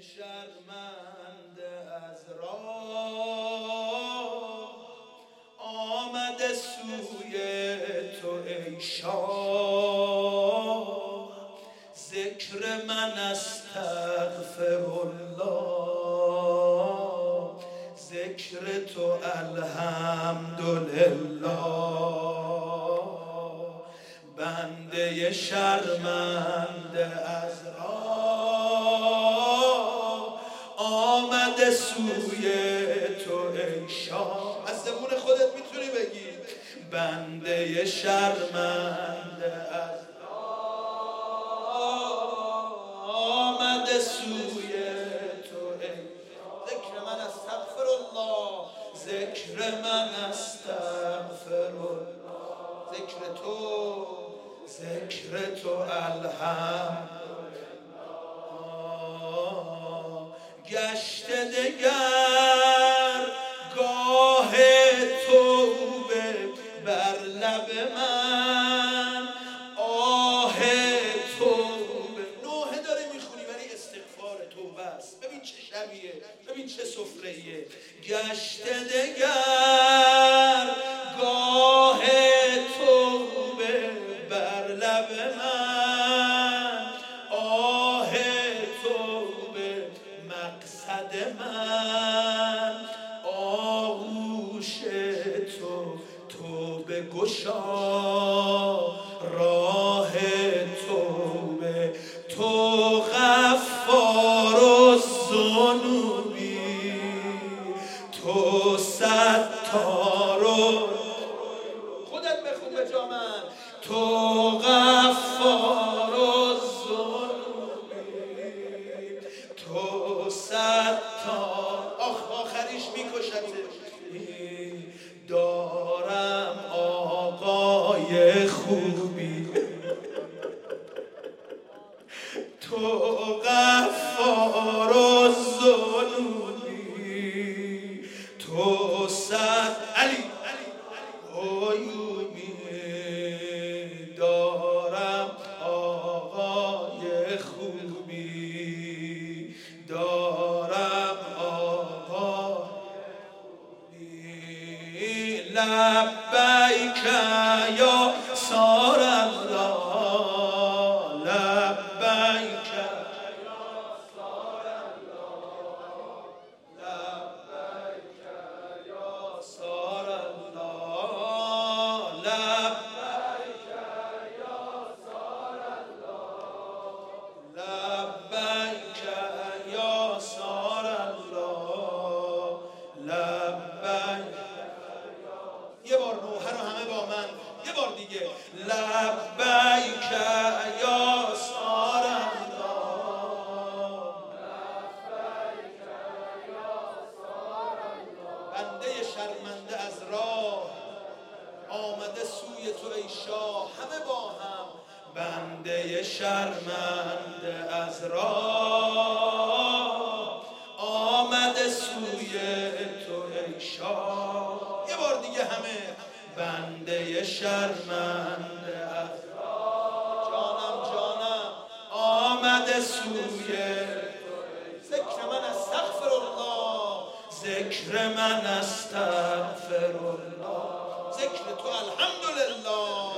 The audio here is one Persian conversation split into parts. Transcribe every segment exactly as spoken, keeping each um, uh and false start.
شرمنده از راه آمده سوی تو ای شاه. ذکر من استغفر الله، ذکر تو الحمدلله. بنده شرمنده از راه آمده سوی تو ای شاه. از زبون خودت میتونی بگی بنده شرمنده از راه آمده سوی تو ای. ذکر من استغفر الله، ذکر من استغفر الله. ذکر تو، ذکر تو الحمدلله. گشت دگر گاه توبه بر لب من، آه توبه. نوحه داره میخونی ولی استغفار توبه است. ببین چه شبیه، ببین چه سفره‌ایه. گشت دگر گاه توبه بر لب من، آه توبه مقصد من. آغوش تو توبه گشا، راه توبه تو غفار الذنوبی، تو ستار. خودت بخون به جا من. تو غفار الذنوبی، تو ستار. آخ آخریش میکشته. دارم آقای خوبی، تو غفار الذنوبی، تو ست علی عیوبی. دارم آقای خوبی، دارم آقای خوبی. لبیک یا سار الله، لبیک یا سار الله، لبیک یا سار الله، لبیک یا سار الله، لبیک یا سار الله، لبیک. یه بار نوحه رو همه با من، یه بار دیگه. لبیک یا سار الله، لبیک یا سار الله. بنده شرمنده از راه آمده سوی تو ای شاه. همه با هم. بنده شرمنده از راه آمده سوی تو ای شاه. یه بار دیگه همه. بنده شرمنده از راه، جانم جانم آمده سوی. ذکر من استغفر الله، ذکر من استغفر الله. ذکر تو الحمدلله.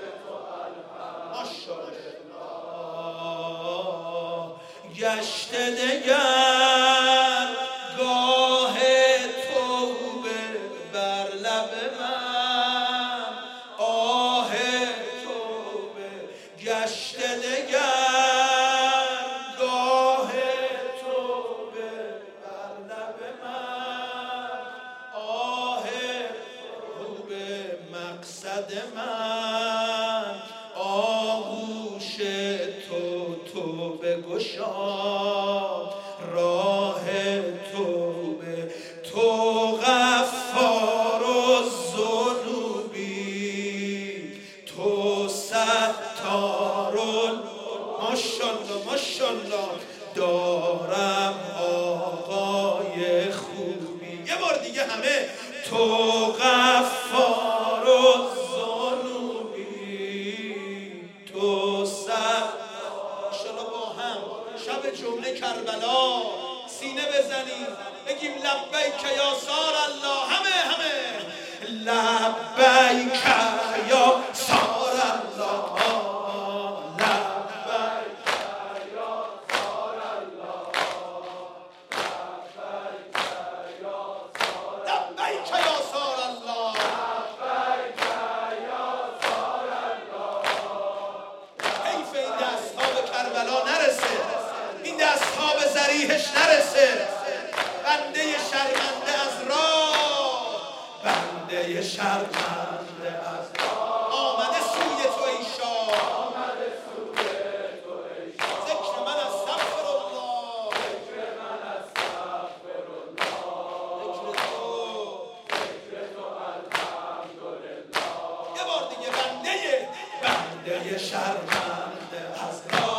ماشاءالله. گشت دگر گاه توبه بر لب من، آه توبه. گشت دگر گاه توبه بر لب من، آه توبه مقصد من. آغوش تو توبه گشا، راه توبه تو غفار الذنوبی، تو ستار. ماشاءالله ماشاءالله. دارم آقای خوبی. یه بار دیگه همه. تو غفار الذنوبی، تو ست. شما با هم شب جمعه کوه کربلا سینه بزنیم بگیم لبیک یا سار الله. همه همه لبیک یا سار الله، لبیک یا سار الله، لبیک یا سار الله، لبیک یا سار الله. حیف این دست‌ها به کربلا نرسه، این دست‌ها به ذریحش نرسه. بنده شرمنده از راه، بنده شرمنده از راه آمده سوی تو ای شاه، آمده سوی تو ای شاه. ذکر من استغفر الله، ذکر من استغفر الله، ذکر تو، ذکر تو الحمدلله. یه بار دیگه بنده بنده شرمنده از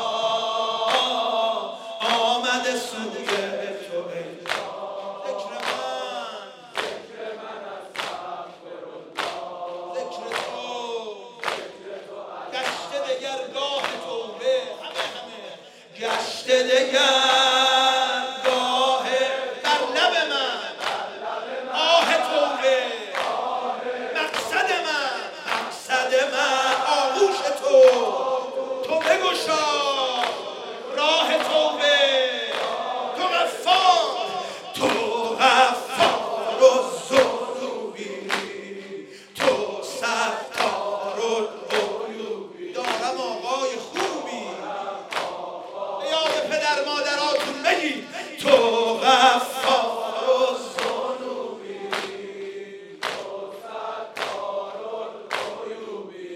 راه آمده سوی تو ای شاه. ذکر من، ذکر من استغفر الله، ذکر تو، ذکر تو گشته دگر گاه توبه. همه همه گشته دگر گاه در لب من آه توبه. مقصد من، مقصد من آغوش تو، تو بگشا راه توبه. تو غفار، تو غفار الذنوبی، تو ستار العیوبی. دارم آقای خوبی، به یاد پدر مادراتون بگید تو غفار الذنوبی، تو ستار العیوبی.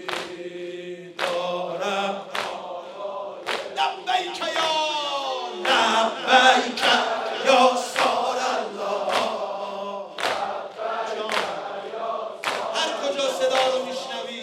دارم لبیک یا لبیک یا سار الله. هر کجا صدا رو میشنوی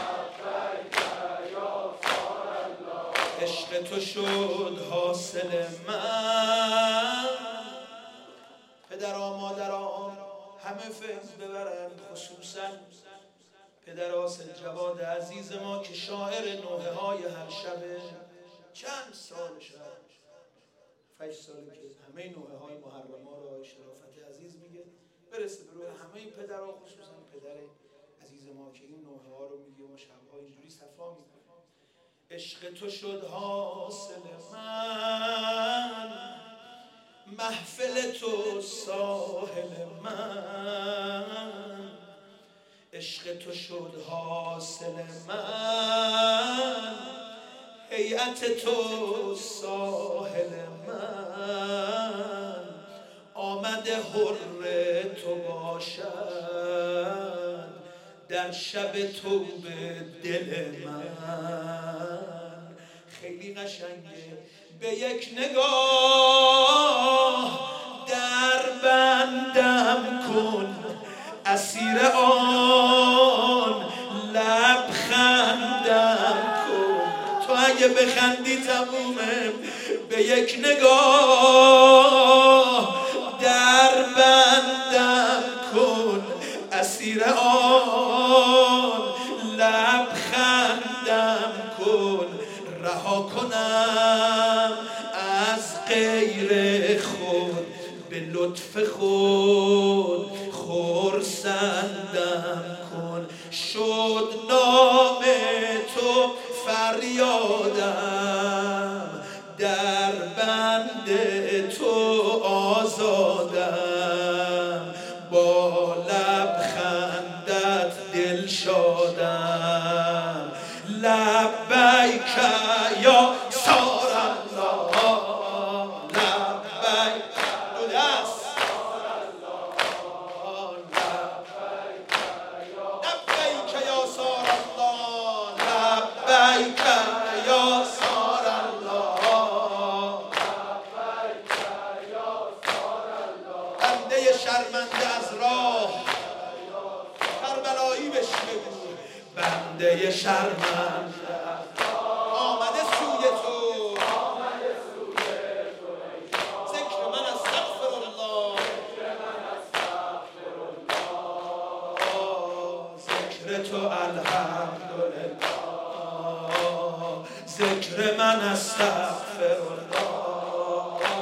عشق تو شد حاصل من. پدرها مادرها همه فیض ببرن، خصوصا پدر حاصل جواد عزیز ما که شاعر نوحه های هر شبه. چند سال شد، پنج ساله که همه نوحه های محرمه را شرافت عزیز میگه برسه به روی همه پدرها، خصوصا پدر عزیز ما که این نوحه ها رو میگه و شبها اینجوری صفا میکنه. عشق تو شد حاصل من، محفل تو ساحل من. عشق تو شد حاصل من، هیئت تو ساحل من. آمده حر تو باشد در شب توبه دل من. خیلی قشنگه، به یک نگاه در بندم کن، اسیر آن لبخندم کن. تو اگه بخندی تمومه، به یک نگاه در بندم کن، اسیر آن لبخندم کن. رها کنم از غیر خود، به لطف خود خرسندم کن. شد نام تو فریادم، در بند تو آزادم. با لبخندت دل شادم. لبیک یا سار الله، لبیک دو دست، لبیک یا سار الله، لبیک یا سار الله، بنده شرمنده از راه کربلایی بهش بگو. بنده شرمنده آمده سوی تو، ذکر من استغفر الله، ذکر تو الحمدلله، ذکر من استغفر الله.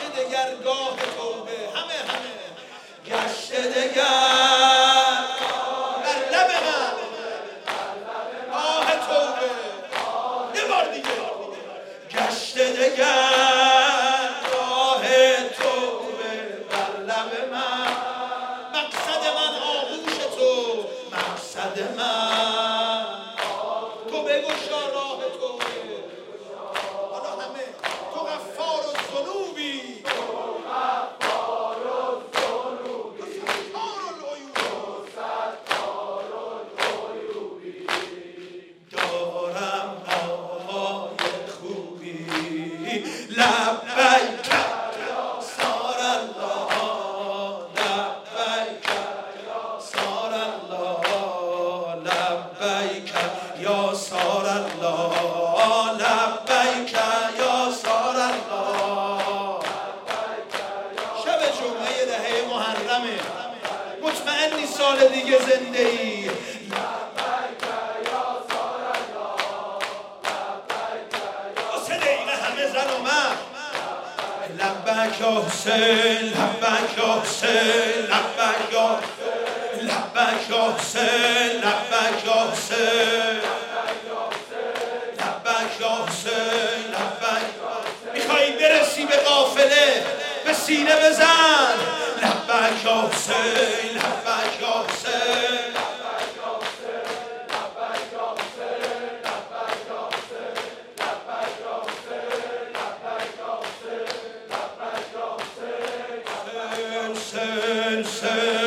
دگرگاه توبه، همه همه گشت دگر بر لب من آه توبه. یه بار دیگه گشت دگر آه توبه بر لب من. مقصد من آغوش تو، مقصد من تو بگشا راه توبه. حالا همه تو غفار الذنوبی، لبیک یا سار الله، لبیک یا سار الله، لبیک یا سار الله، لبیک یا سار الله. شب جمعه دهه محرمه، مطمئنی سال دیگه زنده ای. لبیک یا حسین، لبیک یا حسین، لبیک یا لبیک یا حسین، لبیک یا حسین، لبیک یا حسین، لبیک. میخوایی برسی به قافله، به سینه بزن لبیک یا حسین، لبیک یا حسین. Say